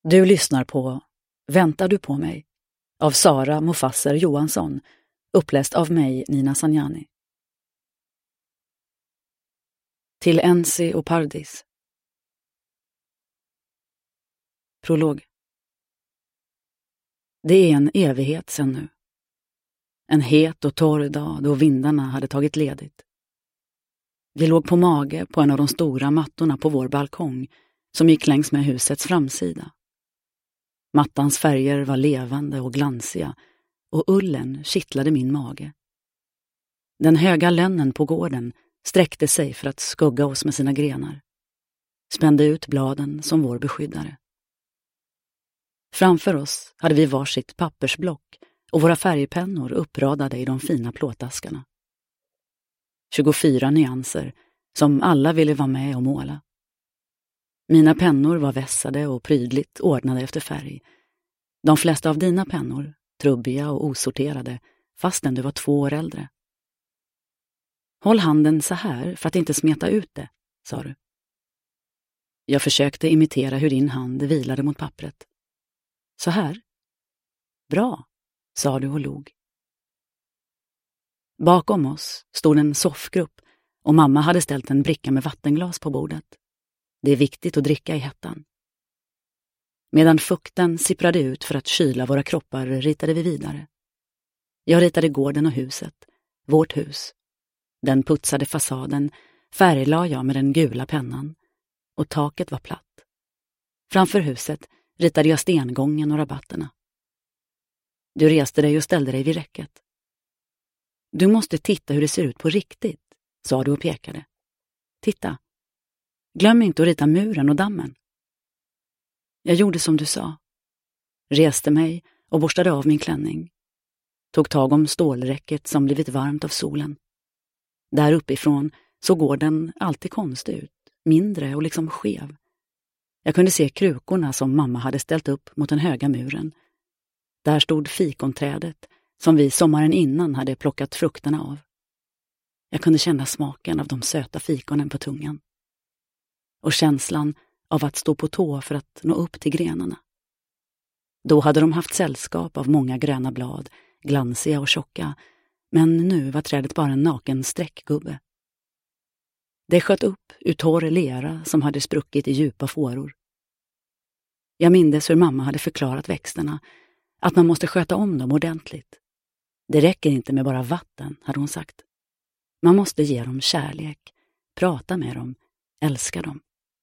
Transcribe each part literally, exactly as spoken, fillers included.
Du lyssnar på Väntar du på mig? Av Sara Mofasser Johansson, uppläst av mig, Nina Sanjani. Till Ensi och Pardis. Prolog. Det är en evighet sedan nu. En het och torr dag då vindarna hade tagit ledigt. Vi låg på mage på en av de stora mattorna på vår balkong som gick längs med husets framsida. Mattans färger var levande och glansiga och ullen kittlade min mage. Den höga lönnen på gården sträckte sig för att skugga oss med sina grenar. Spände ut bladen som vår beskyddare. Framför oss hade vi varsitt pappersblock och våra färgpennor uppradade i de fina plåtaskarna. tjugofyra nyanser som alla ville vara med och måla. Mina pennor var vässade och prydligt ordnade efter färg. De flesta av dina pennor, trubbiga och osorterade, fastän du var två år äldre. Håll handen så här för att inte smeta ut det, sa du. Jag försökte imitera hur din hand vilade mot pappret. Så här? Bra, sa du och log. Bakom oss stod en soffgrupp och mamma hade ställt en bricka med vattenglas på bordet. Det är viktigt att dricka i hettan. Medan fukten sipprade ut för att kyla våra kroppar ritade vi vidare. Jag ritade gården och huset, vårt hus. Den putsade fasaden färglade jag med den gula pennan och taket var platt. Framför huset ritade jag stengången och rabatterna. Du reste dig och ställde dig vid räcket. Du måste titta hur det ser ut på riktigt, sa du och pekade. Titta. Glöm inte att rita muren och dammen. Jag gjorde som du sa. Reste mig och borstade av min klänning. Tog tag om stålräcket som blivit varmt av solen. Där uppifrån såg gården alltid konstig ut, mindre och liksom skev. Jag kunde se krukorna som mamma hade ställt upp mot den höga muren. Där stod fikonträdet som vi sommaren innan hade plockat frukterna av. Jag kunde känna smaken av de söta fikonen på tungan. Och känslan av att stå på tå för att nå upp till grenarna. Då hade de haft sällskap av många gröna blad, glansiga och tjocka, men nu var trädet bara en naken sträckgubbe. Det sköt upp ur torr lera som hade spruckit i djupa fåror. Jag mindes hur mamma hade förklarat växterna, att man måste sköta om dem ordentligt. Det räcker inte med bara vatten, hade hon sagt. Man måste ge dem kärlek, prata med dem, älska dem.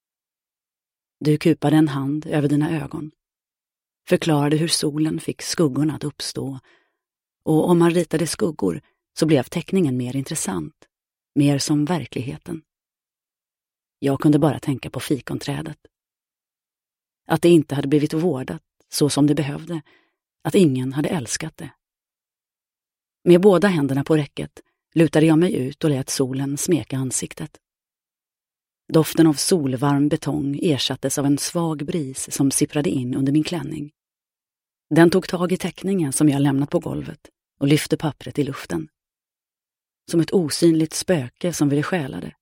Du kupade en hand över dina ögon. Förklarade hur solen fick skuggorna att uppstå. Och om man ritade skuggor så blev teckningen mer intressant. Mer som verkligheten. Jag kunde bara tänka på fikonträdet. Att det inte hade blivit vårdat så som det behövde. Att ingen hade älskat det. Med båda händerna på räcket lutade jag mig ut och lät solen smeka ansiktet. Doften av solvarm betong ersattes av en svag bris som sipprade in under min klänning. Den tog tag i teckningen som jag lämnat på golvet och lyfte pappret i luften. Som ett osynligt spöke som ville stjäla det.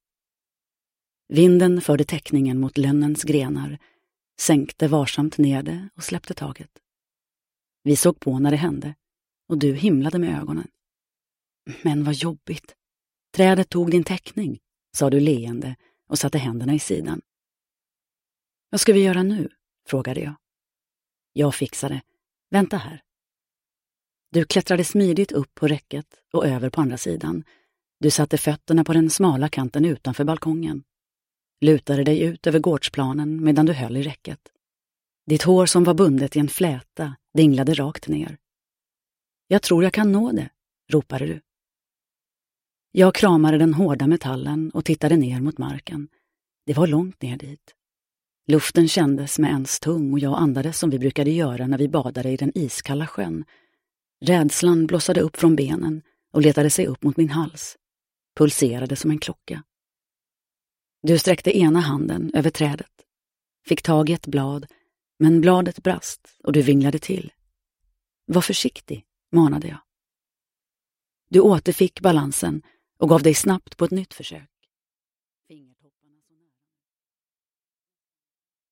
Vinden förde teckningen mot lönnens grenar, sänkte varsamt ner det och släppte taget. Vi såg på när det hände och du himlade med ögonen. Men vad jobbigt. Trädet tog din teckning, sa du leende och satte händerna i sidan. Vad ska vi göra nu? Frågade jag. Jag fixade. Vänta här. Du klättrade smidigt upp på räcket och över på andra sidan. Du satte fötterna på den smala kanten utanför balkongen. Lutade dig ut över gårdsplanen medan du höll i räcket. Ditt hår som var bundet i en fläta dinglade rakt ner. Jag tror jag kan nå det, ropade du. Jag kramade den hårda metallen och tittade ner mot marken. Det var långt ner dit. Luften kändes med ens tung och jag andades som vi brukade göra när vi badade i den iskalla sjön. Rädslan blossade upp från benen och letade sig upp mot min hals. Pulserade som en klocka. Du sträckte ena handen över trädet. Fick tag i ett blad, men bladet brast och du vinglade till. Var försiktig, manade jag. Du återfick balansen och gav dig snabbt på ett nytt försök.